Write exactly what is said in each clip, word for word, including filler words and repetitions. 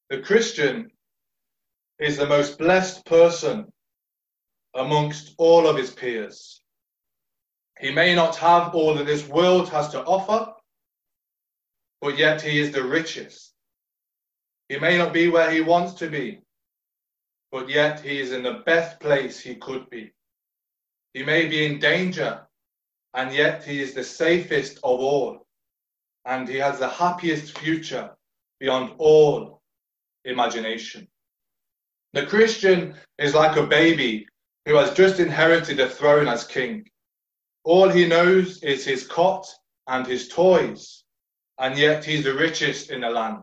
The Christian is the most blessed person amongst all of his peers. He may not have all that this world has to offer, but yet he is the richest. He may not be where he wants to be, but yet he is in the best place he could be. He may be in danger, and yet he is the safest of all, and he has the happiest future beyond all imagination. The Christian is like a baby who has just inherited a throne as king. All he knows is his cot and his toys, and yet he's the richest in the land.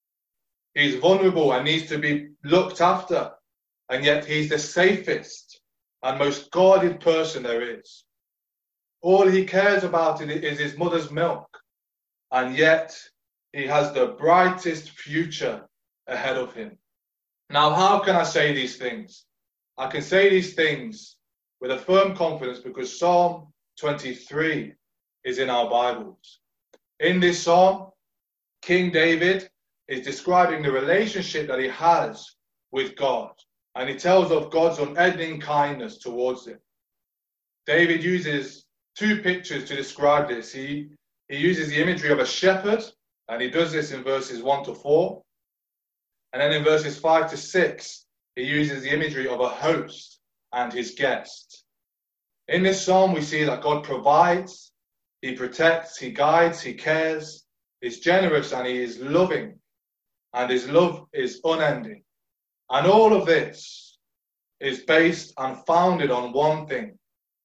He's vulnerable and needs to be looked after, and yet he's the safest and most guarded person there is. All he cares about is his mother's milk, and yet he has the brightest future ahead of him. Now, how can I say these things? I can say these things with a firm confidence because Psalm twenty-three is in our Bibles. In this psalm, King David is describing the relationship that he has with God, and he tells of God's unending kindness towards him. David uses two pictures to describe this. He, he uses the imagery of a shepherd, and he does this in verses one to four. And then in verses five to six, he uses the imagery of a host and his guest. In this psalm, we see that God provides, he protects, he guides, he cares, is generous, and he is loving, and his love is unending. And all of this is based and founded on one thing,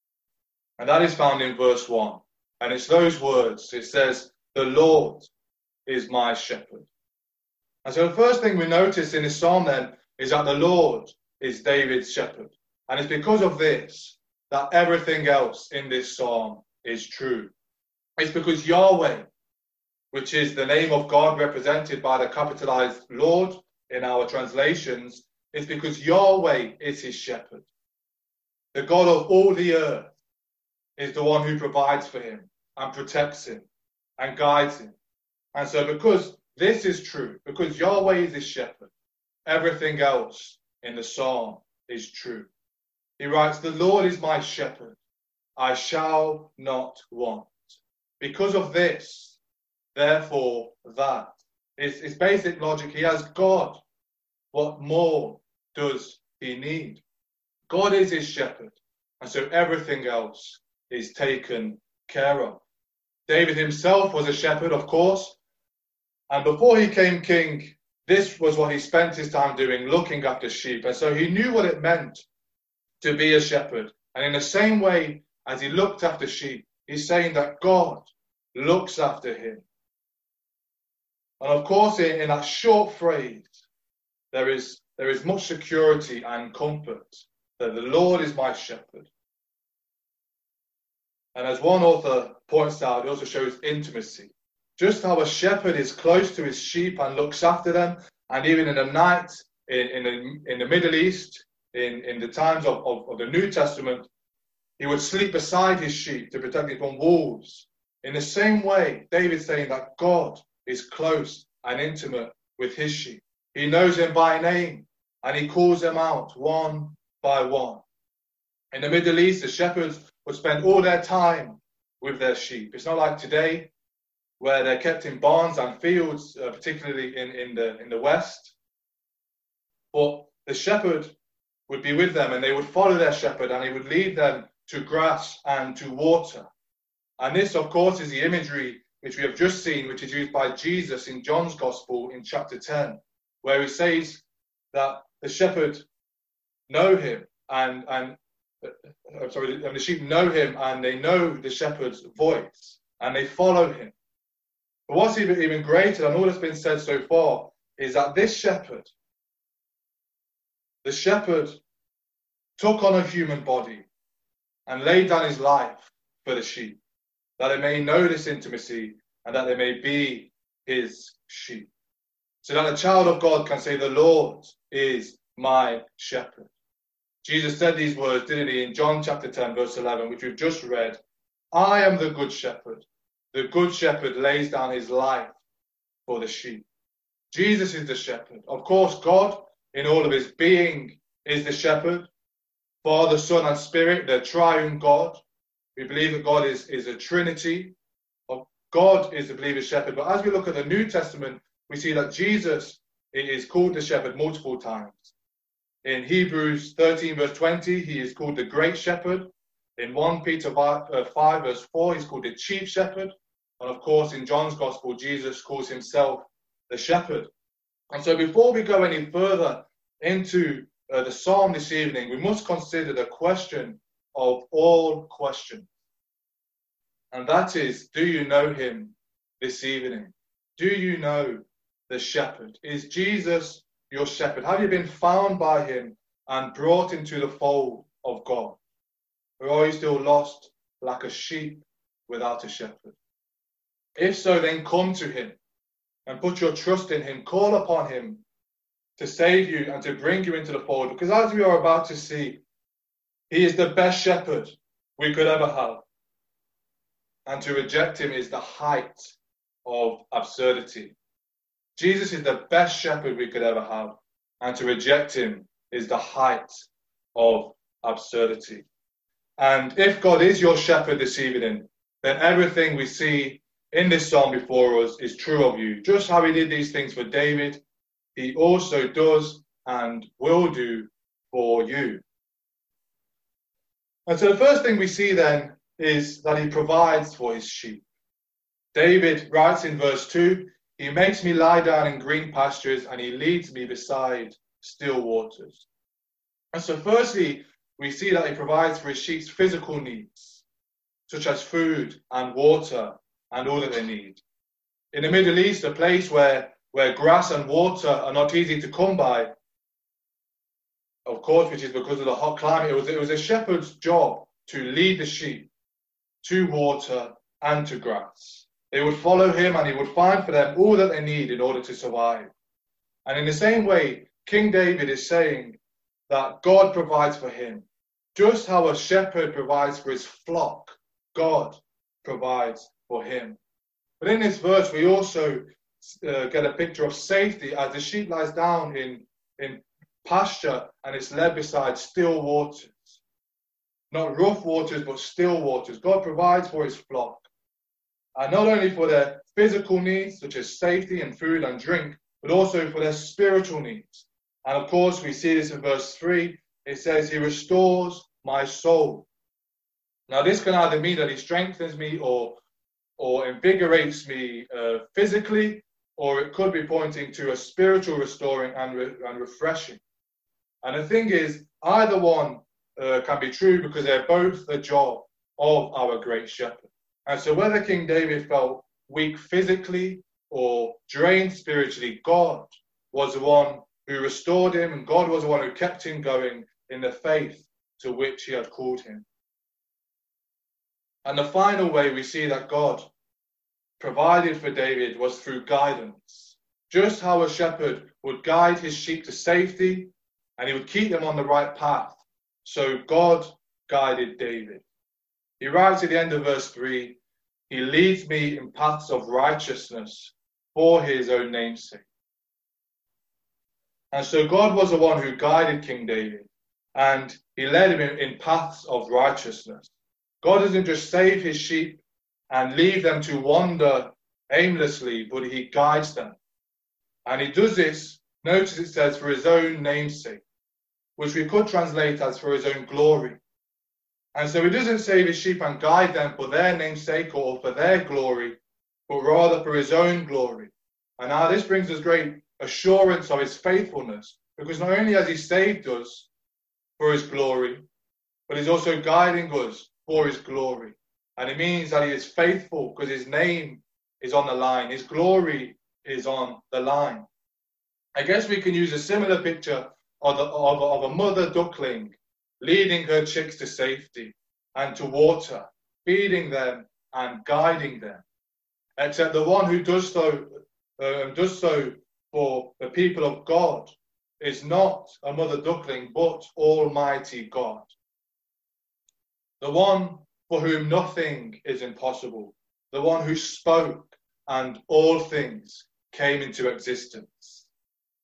and that is found in verse one. And it's those words. It says, "The Lord is my shepherd." And so the first thing we notice in this psalm then is that the Lord is David's shepherd. And it's because of this that everything else in this psalm is true. It's because Yahweh, which is the name of God represented by the capitalized Lord in our translations, it's because Yahweh is his shepherd. The God of all the earth is the one who provides for him and protects him and guides him. And so because this is true, because Yahweh is his shepherd, everything else in the psalm is true. He writes, "The Lord is my shepherd, I shall not want." Because of this, therefore that. It's, it's basic logic. He has God. What more does he need? God is his shepherd, and so everything else is taken care of. David himself was a shepherd, of course, and before he became king, this was what he spent his time doing, looking after sheep. And so he knew what it meant to be a shepherd. And in the same way as he looked after sheep, he's saying that God looks after him. And of course, in, in that short phrase, there is, there is much security and comfort that the Lord is my shepherd. And as one author points out, it also shows intimacy. Just how a shepherd is close to his sheep and looks after them. And even in the night, in, in, the, in the Middle East, in, in the times of, of, of the New Testament, he would sleep beside his sheep to protect it from wolves. In the same way, David's saying that God is close and intimate with his sheep. He knows them by name, and he calls them out one by one. In the Middle East, the shepherds would spend all their time with their sheep. It's not like today, where they're kept in barns and fields, uh, particularly in, in, the, in the West. But the shepherd would be with them, and they would follow their shepherd, and he would lead them to grass and to water. And this, of course, is the imagery which we have just seen, which is used by Jesus in John's Gospel in chapter ten, where he says that the shepherd know him, and, and uh, sorry, and the sheep know him, and they know the shepherd's voice, and they follow him. But what's even, even greater than all that's been said so far is that this shepherd, the shepherd took on a human body and laid down his life for the sheep, that they may know this intimacy and that they may be his sheep. So that a child of God can say, "The Lord is my shepherd." Jesus said these words, didn't he, in John chapter ten, verse eleven, which we've just read. "I am the good shepherd. The good shepherd lays down his life for the sheep." Jesus is the shepherd. Of course, God, in all of his being, is the shepherd. Father, Son, and Spirit, the triune God. We believe that God is, is a trinity. God is the believer's shepherd. But as we look at the New Testament, we see that Jesus is called the shepherd multiple times. In Hebrews thirteen, verse twenty, he is called the great shepherd. In First Peter five, verse four, he's called the chief shepherd. And of course, in John's Gospel, Jesus calls himself the shepherd. And so before we go any further into uh, the psalm this evening, we must consider the question of all questions. And that is, do you know him this evening? Do you know the shepherd? Is Jesus your shepherd? Have you been found by him and brought into the fold of God? Or are you still lost like a sheep without a shepherd? If so, then come to him and put your trust in him. Call upon him to save you and to bring you into the fold. Because as we are about to see, he is the best shepherd we could ever have. And to reject him is the height of absurdity. Jesus is the best shepherd we could ever have. And to reject him is the height of absurdity. And if God is your shepherd this evening, then everything we see in this psalm before us is true of you. Just how he did these things for David, he also does and will do for you. And so the first thing we see then is that he provides for his sheep. David writes in verse two, he makes me lie down in green pastures and he leads me beside still waters. And so firstly, we see that he provides for his sheep's physical needs, such as food and water and all that they need. In the Middle East, a place where, where grass and water are not easy to come by, of course, which is because of the hot climate, it was, it was a shepherd's job to lead the sheep to water and to grass. They would follow him and he would find for them all that they need in order to survive. And in the same way, King David is saying that God provides for him. Just how a shepherd provides for his flock, God provides for him. But in this verse, we also uh, get a picture of safety as the sheep lies down in, in pasture and it's led beside still waters. Not rough waters, but still waters. God provides for his flock. And not only for their physical needs, such as safety and food and drink, but also for their spiritual needs. And of course, we see this in verse three. It says, he restores my soul. Now, this can either mean that he strengthens me or, or invigorates me uh, physically, or it could be pointing to a spiritual restoring and, re- and refreshing. And the thing is, either one uh, can be true because they're both the job of our great shepherd. And so whether King David felt weak physically or drained spiritually, God was the one who restored him, and God was the one who kept him going in the faith to which he had called him. And the final way we see that God provided for David was through guidance. Just how a shepherd would guide his sheep to safety and he would keep them on the right path, so God guided David. He writes at the end of verse three, he leads me in paths of righteousness for his own name's sake. And so God was the one who guided King David, and he led him in, in paths of righteousness. God doesn't just save his sheep and leave them to wander aimlessly, but he guides them. And he does this, notice it says, for his own name's sake, which we could translate as for his own glory. And so he doesn't save his sheep and guide them for their name's sake or for their glory, but rather for his own glory. And now this brings us great assurance of his faithfulness, because not only has he saved us for his glory, but he's also guiding us for his glory. And it means that he is faithful because his name is on the line. His glory is on the line. I guess we can use a similar picture of, the, of, of a mother duckling leading her chicks to safety and to water, feeding them and guiding them. Except the one who does so, uh, does so for the people of God is not a mother duckling, but Almighty God. The one for whom nothing is impossible, the one who spoke and all things came into existence.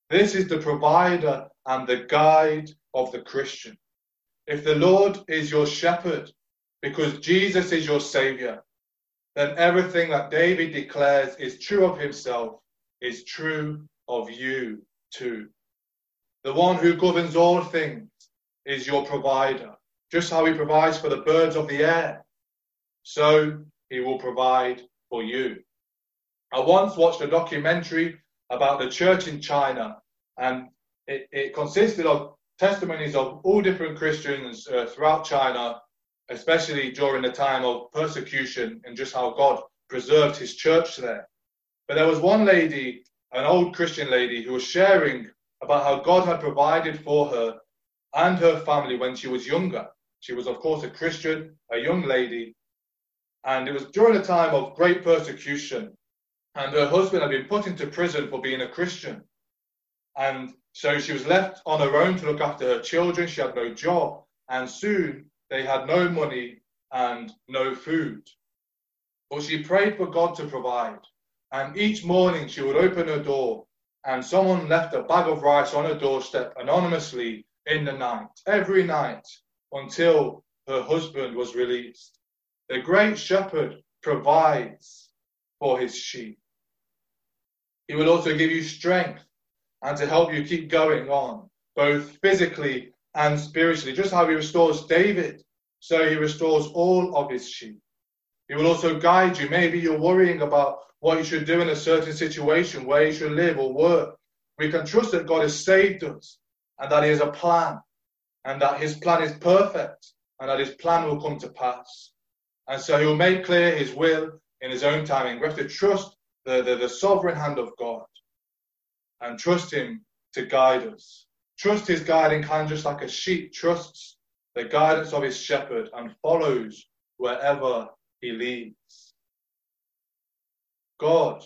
This is the provider and the guide of the Christian. If the Lord is your shepherd, because Jesus is your Saviour, then everything that David declares is true of himself is true of you too. The one who governs all things is your provider. Just how he provides for the birds of the air, so he will provide for you. I once watched a documentary about the church in China, and it, it consisted of testimonies of all different Christians uh, throughout China, especially during the time of persecution, and just how God preserved his church there. But there was one lady, an old Christian lady, who was sharing about how God had provided for her and her family when she was younger. She was, of course, a Christian, a young lady, and it was during a time of great persecution, and her husband had been put into prison for being a Christian. And so she was left on her own to look after her children. She had no job, and soon they had no money and no food. But she prayed for God to provide, and each morning she would open her door, and someone left a bag of rice on her doorstep anonymously in the night, every night, until her husband was released. The great shepherd provides for his sheep. He will also give you strength and to help you keep going on, both physically and spiritually. Just how he restores David, so he restores all of his sheep. He will also guide you. Maybe you're worrying about what you should do in a certain situation, where you should live or work. We can trust that God has saved us, and that he has a plan, and that his plan is perfect, and that his plan will come to pass. And so he will make clear his will in his own timing. We have to trust the, the, the sovereign hand of God, and trust him to guide us. Trust his guiding hand, just like a sheep trusts the guidance of his shepherd and follows wherever he leads. God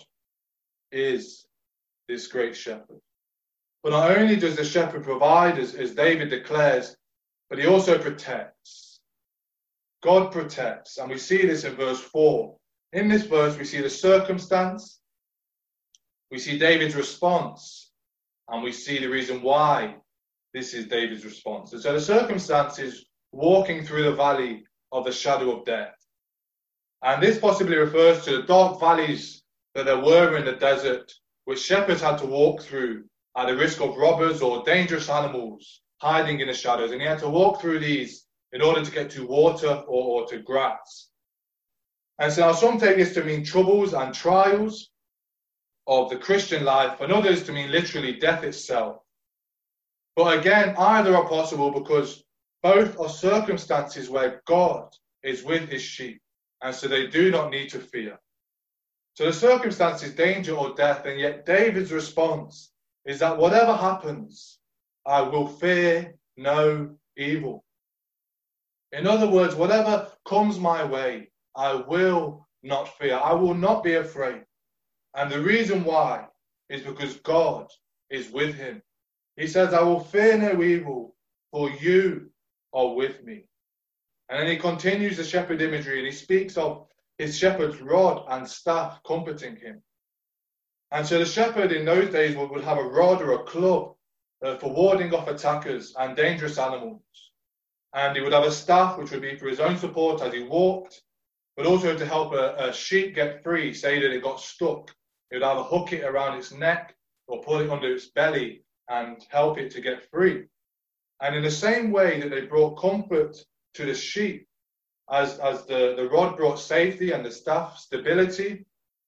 is this great shepherd. But not only does the shepherd provide, as, as David declares, but he also protects. God protects, and we see this in verse four. In this verse, we see the circumstance, we see David's response, and we see the reason why this is David's response. And so the circumstance is walking through the valley of the shadow of death. And this possibly refers to the dark valleys that there were in the desert, which shepherds had to walk through at the risk of robbers or dangerous animals hiding in the shadows. And he had to walk through these in order to get to water or, or to grass. And so now some take this to mean troubles and trials of the Christian life, and others to mean literally death itself. But again, either are possible, because both are circumstances where God is with his sheep, and so they do not need to fear. So the circumstance is danger or death, and yet David's response is that whatever happens, I will fear no evil. In other words, whatever comes my way, I will not fear. I will not be afraid. And the reason why is because God is with him. He says, I will fear no evil, for you are with me. And then he continues the shepherd imagery, and he speaks of his shepherd's rod and staff comforting him. And so the shepherd in those days would, would have a rod or a club uh, for warding off attackers and dangerous animals. And he would have a staff which would be for his own support as he walked, but also to help a, a sheep get free, say that it got stuck. He would either hook it around its neck or pull it under its belly and help it to get free. And in the same way that they brought comfort to the sheep, as, as the, the rod brought safety and the staff stability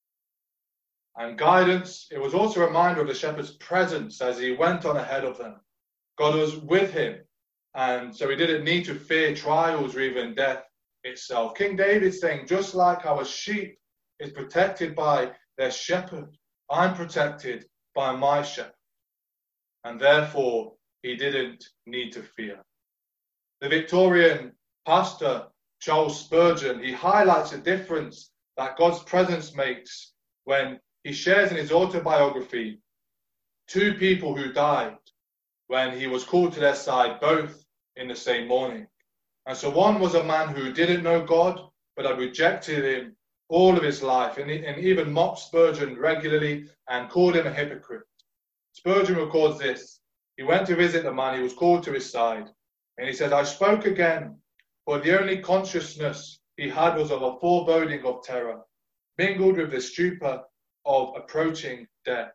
and guidance, it was also a reminder of the shepherd's presence as he went on ahead of them. God was with him, and so he didn't need to fear trials or even death itself. King David's saying, just like our sheep is protected by their shepherd, I'm protected by my shepherd. And therefore, he didn't need to fear. The Victorian pastor, Charles Spurgeon, he highlights the difference that God's presence makes when he shares in his autobiography two people who died when he was called to their side, both in the same morning. And so one was a man who didn't know God, but had rejected him all of his life, and, and even mocked Spurgeon regularly and called him a hypocrite. Spurgeon records this. He went to visit the man, he was called to his side, and he said, I spoke again, for the only consciousness he had was of a foreboding of terror, mingled with the stupor of approaching death.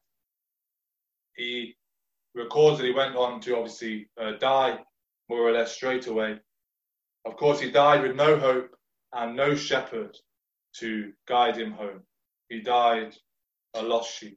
He records that he went on to obviously uh, die more or less straight away. Of course, he died with no hope and no shepherd to guide him home. He died a lost sheep.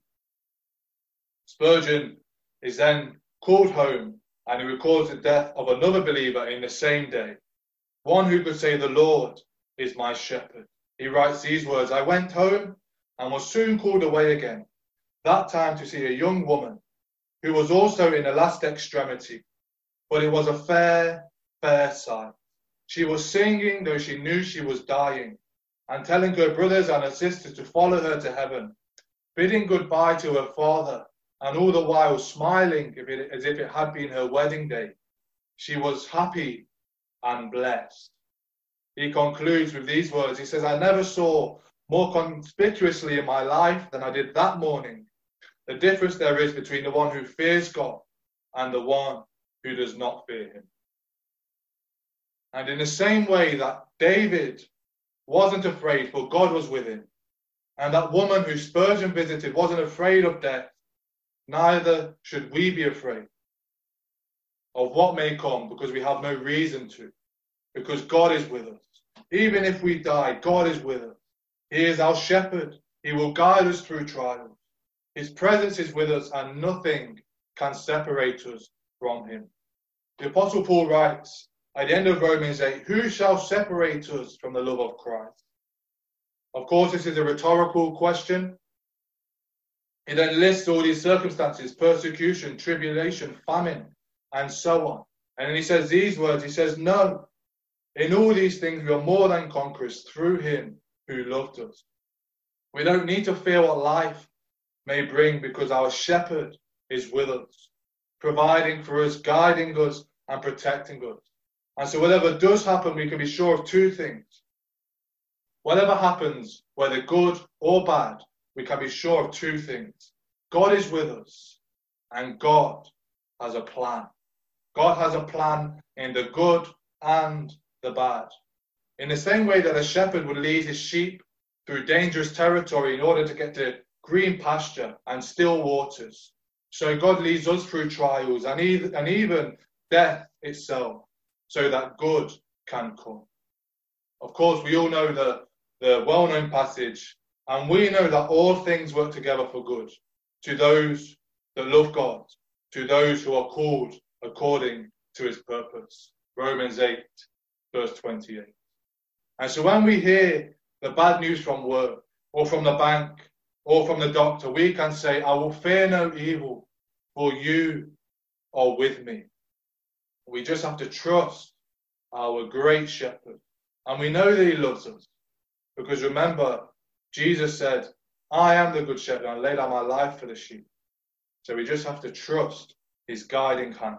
Spurgeon is then called home, and he records the death of another believer in the same day, one who could say, the Lord is my shepherd. He writes these words, I went home and was soon called away again, that time to see a young woman who was also in the last extremity, but it was a fair, fair sight. She was singing, though she knew she was dying, and telling her brothers and her sisters to follow her to heaven, bidding goodbye to her father, and all the while smiling if it, as if it had been her wedding day. She was happy and blessed. He concludes with these words. He says, I never saw more conspicuously in my life than I did that morning the difference there is between the one who fears God and the one who does not fear him. And in the same way that David wasn't afraid, for God was with him, and that woman who Spurgeon visited wasn't afraid of death, neither should we be afraid of what may come, because we have no reason to, because God is with us. Even if we die, God is with us. He is our shepherd. He will guide us through trials. His presence is with us, and nothing can separate us from him. The Apostle Paul writes at the end of Romans eight, who shall separate us from the love of Christ? Of course, this is a rhetorical question. He then lists all these circumstances, persecution, tribulation, famine, and so on. And then he says these words, he says, no, in all these things we are more than conquerors through him who loved us. We don't need to fear what life may bring, because our shepherd is with us, providing for us, guiding us, and protecting us. And so whatever does happen, we can be sure of two things. Whatever happens, whether good or bad, we can be sure of two things. God is with us, and God has a plan. God has a plan in the good and the bad. In the same way that a shepherd would lead his sheep through dangerous territory in order to get to green pasture and still waters, so God leads us through trials and even, and even death itself, so that good can come. Of course, we all know the, the well-known passage, and we know that all things work together for good to those that love God, to those who are called according to his purpose. Romans eight, verse twenty-eight. And so when we hear the bad news from work, or from the bank, or from the doctor, we can say, I will fear no evil, for you are with me. We just have to trust our great shepherd. And we know that he loves us, because remember, Jesus said, I am the good shepherd, and I lay down my life for the sheep. So we just have to trust his guiding hand.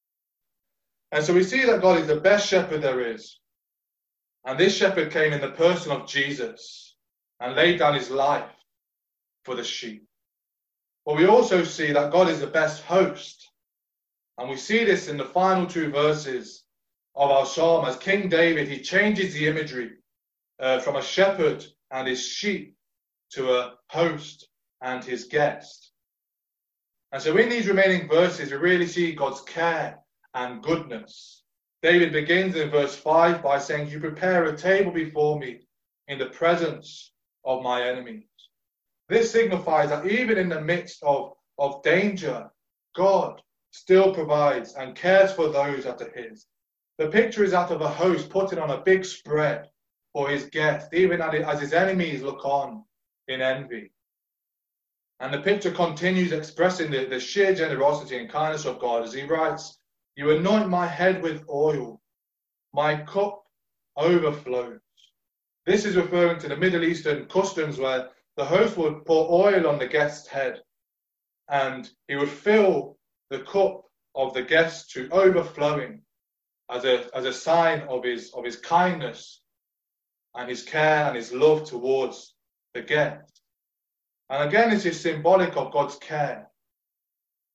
And so we see that God is the best shepherd there is. And this shepherd came in the person of Jesus and laid down his life for the sheep. But we also see that God is the best host. And we see this in the final two verses of our psalm. As King David, he changes the imagery uh, from a shepherd and his sheep to a host and his guest. And so in these remaining verses, we really see God's care and goodness. David begins in verse five by saying, you prepare a table before me in the presence of my enemies. This signifies that even in the midst of, of danger, God still provides and cares for those that are his. The picture is that of a host putting on a big spread for his guests, even as his enemies look on in envy. And the picture continues expressing the, the sheer generosity and kindness of God as he writes, you anoint my head with oil, my cup overflows. This is referring to the Middle Eastern customs where the host would pour oil on the guest's head, and he would fill the cup of the guest to overflowing as a, as a sign of his, of his kindness and his care and his love towards the guest. And again, this is symbolic of God's care.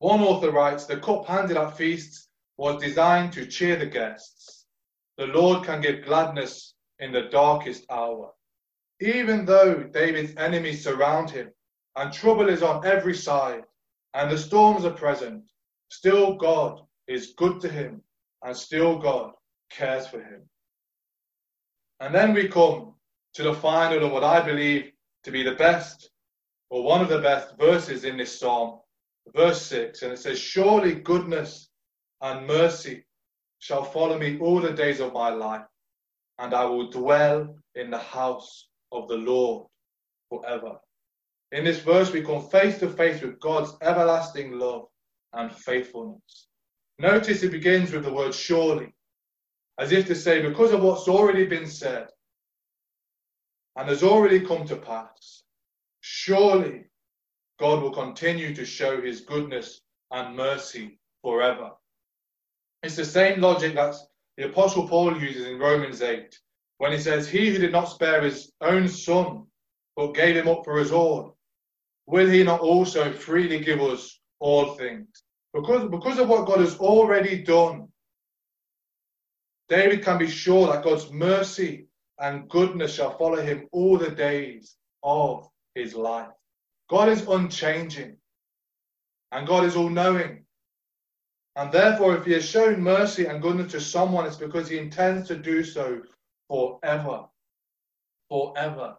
One author writes, the cup handed at feasts was designed to cheer the guests. The Lord can give gladness in the darkest hour. Even though David's enemies surround him and trouble is on every side and the storms are present, still God is good to him and still God cares for him. And then we come to the final and what I believe to be the best, or one of the best verses in this psalm, verse six, and it says, surely goodness and mercy shall follow me all the days of my life, and I will dwell in the house of the Lord forever. In this verse, we come face to face with God's everlasting love and faithfulness. Notice it begins with the word surely, as if to say, because of what's already been said and has already come to pass, surely God will continue to show his goodness and mercy forever. It's the same logic that the Apostle Paul uses in Romans eight, when he says, he who did not spare his own son, but gave him up for us all, will he not also freely give us all things? Because, because of what God has already done, David can be sure that God's mercy and goodness shall follow him all the days of his life. God is unchanging, and God is all-knowing. And therefore, if he has shown mercy and goodness to someone, it's because he intends to do so forever. Forever.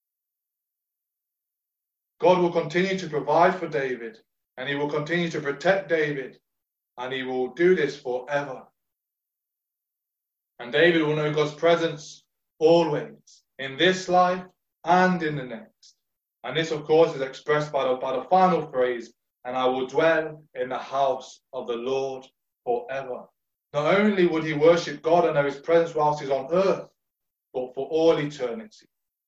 God will continue to provide for David, and he will continue to protect David, and he will do this forever. And David will know God's presence always, in this life and in the next. And this, of course, is expressed by the, by the final phrase, and I will dwell in the house of the Lord forever. Not only would he worship God and know his presence whilst he's on earth, but for all eternity.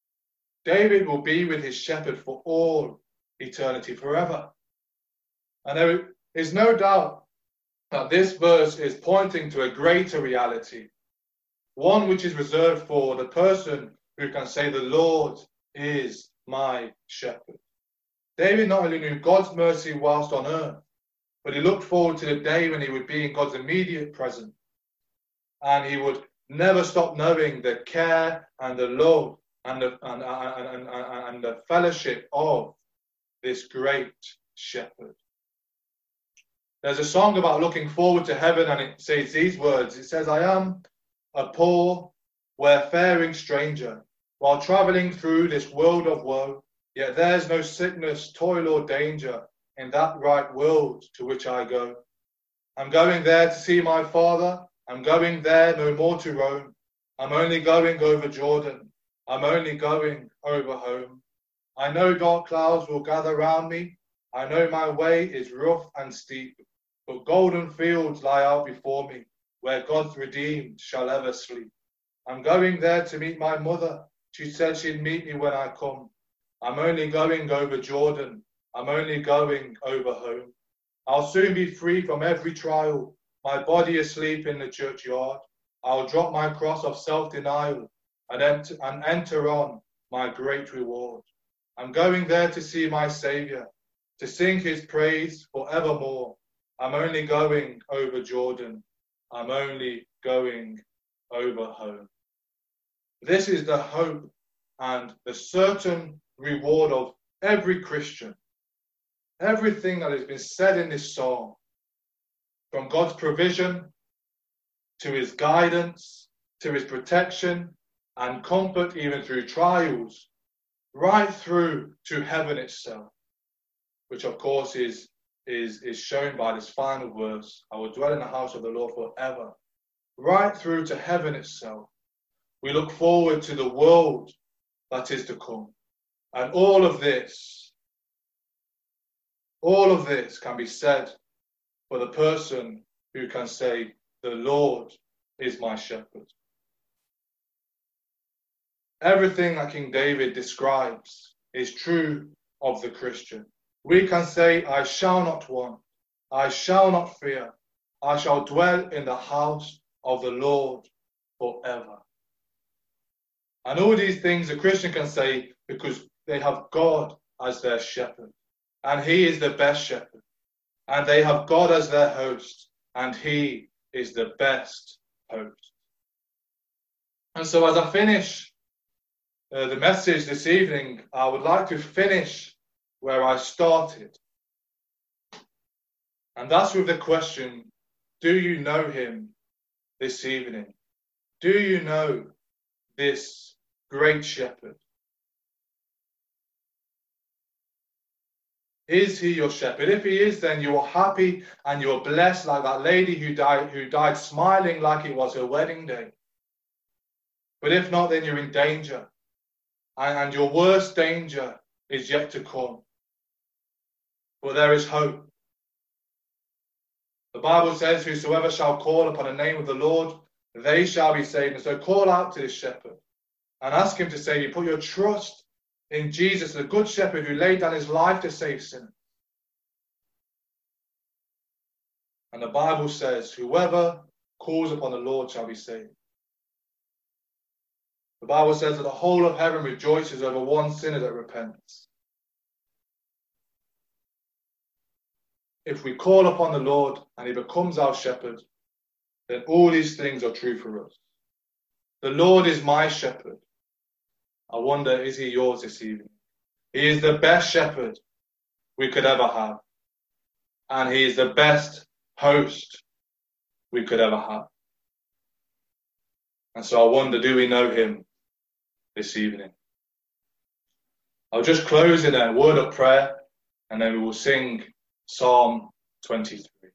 David will be with his shepherd for all eternity, forever. And there is no doubt that this verse is pointing to a greater reality, one which is reserved for the person who can say, the Lord is my shepherd. David not only knew God's mercy whilst on earth, but he looked forward to the day when he would be in God's immediate presence. And he would never stop knowing the care and the love and the, and, and, and, and the fellowship of this great shepherd. There's a song about looking forward to heaven, and it says these words. It says, I am a poor, wayfaring stranger, while travelling through this world of woe, yet there's no sickness, toil, or danger in that right world to which I go. I'm going there to see my Father. I'm going there no more to roam. I'm only going over Jordan. I'm only going over home. I know dark clouds will gather round me. I know my way is rough and steep, but golden fields lie out before me, where God's redeemed shall ever sleep. I'm going there to meet my mother. She said she'd meet me when I come. I'm only going over Jordan. I'm only going over home. I'll soon be free from every trial, my body asleep in the churchyard. I'll drop my cross of self-denial and enter, and enter on my great reward. I'm going there to see my Saviour, to sing his praise forevermore. I'm only going over Jordan. I'm only going over home. This is the hope and the certain reward of every Christian. Everything that has been said in this psalm, from God's provision to his guidance, to his protection and comfort even through trials, right through to heaven itself, which of course is, is, is shown by this final verse, I will dwell in the house of the Lord forever. Right through to heaven itself, we look forward to the world that is to come. And all of this, all of this can be said for the person who can say, the Lord is my shepherd. Everything that King David describes is true of the Christian. We can say, I shall not want, I shall not fear, I shall dwell in the house of the Lord forever. And all these things a Christian can say because they have God as their shepherd. And he is the best shepherd. and they have God as their host, and he is the best host. And so as I finish uh, the message this evening, I would like to finish where I started. And that's with the question, do you know him this evening? Do you know this great shepherd? Is he your shepherd? If he is, then you are happy and you are blessed like that lady who died, who died smiling like it was her wedding day. But if not, then you're in danger. And, and your worst danger is yet to come. But there is hope. The Bible says, whosoever shall call upon the name of the Lord, they shall be saved. And so call out to this shepherd and ask him to save you. Put your trust in Jesus, the good shepherd who laid down his life to save sinners. And the Bible says, whoever calls upon the Lord shall be saved. The Bible says that the whole of heaven rejoices over one sinner that repents. If we call upon the Lord and he becomes our shepherd, then all these things are true for us. The Lord is my shepherd. I wonder, is he yours this evening? He is the best shepherd we could ever have. And he is the best host we could ever have. And so I wonder, do we know him this evening? I'll just close in a word of prayer, and then we will sing Psalm twenty-three.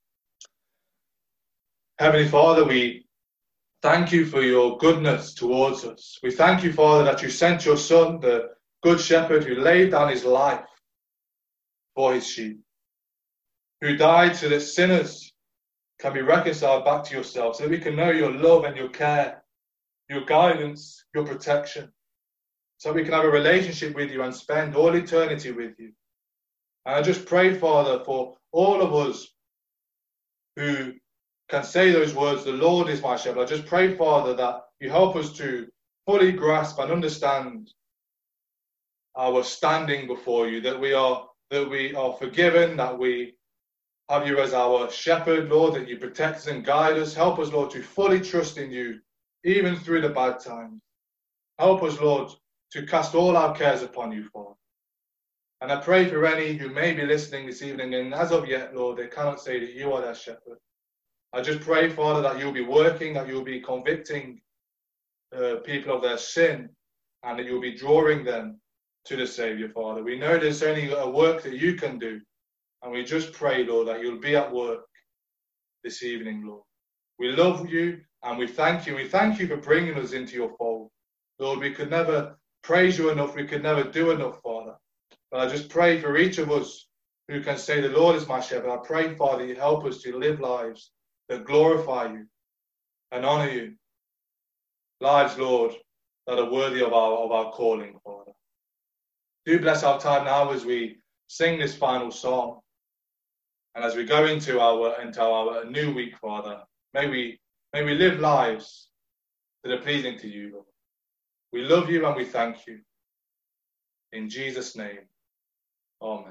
Heavenly Father, we thank you for your goodness towards us. We thank you, Father, that you sent your Son, the good shepherd who laid down his life for his sheep, who died so that sinners can be reconciled back to yourself, so that we can know your love and your care, your guidance, your protection, so we can have a relationship with you and spend all eternity with you. And I just pray, Father, for all of us who can say those words, the Lord is my shepherd. I just pray, Father, that you help us to fully grasp and understand our standing before you, that we are that we are forgiven, that we have you as our shepherd, Lord, that you protect us and guide us. Help us, Lord, to fully trust in you, even through the bad times. Help us, Lord, to cast all our cares upon you, Father. And I pray for any who may be listening this evening, and as of yet, Lord, they cannot say that you are their shepherd. I just pray, Father, that you'll be working, that you'll be convicting uh, people of their sin, and that you'll be drawing them to the Saviour, Father. We know there's only a work that you can do, and we just pray, Lord, that you'll be at work this evening, Lord. We love you, and we thank you. We thank you for bringing us into your fold. Lord, we could never praise you enough. We could never do enough, Father. But I just pray for each of us who can say, the Lord is my shepherd. I pray, Father, you help us to live lives that glorify you and honor you. Lives, Lord, that are worthy of our, of our calling, Father. Do bless our time now as we sing this final song. And as we go into our, into our new week, Father, may we, may we live lives that are pleasing to you, Lord. We love you and we thank you. In Jesus' name, amen.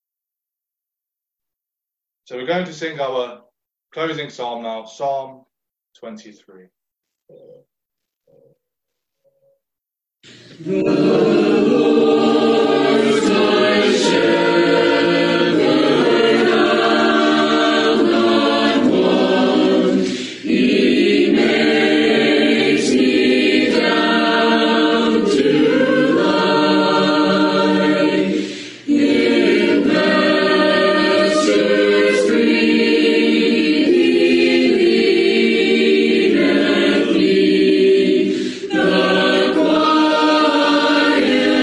So we're going to sing our closing psalm now, Psalm twenty-three. The Lord is my shepherd, I'll not want. He makes me down to lie in pastures green. He leadeth me the quiet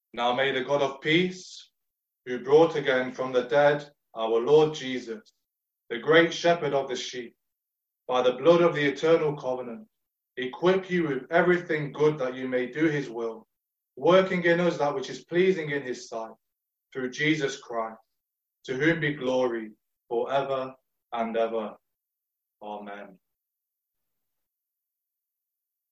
Now may the God of peace, who brought again from the dead our Lord Jesus, the great shepherd of the sheep, by the blood of the eternal covenant, equip you with everything good that you may do his will, working in us that which is pleasing in his sight, through Jesus Christ, to whom be glory forever and ever. Amen.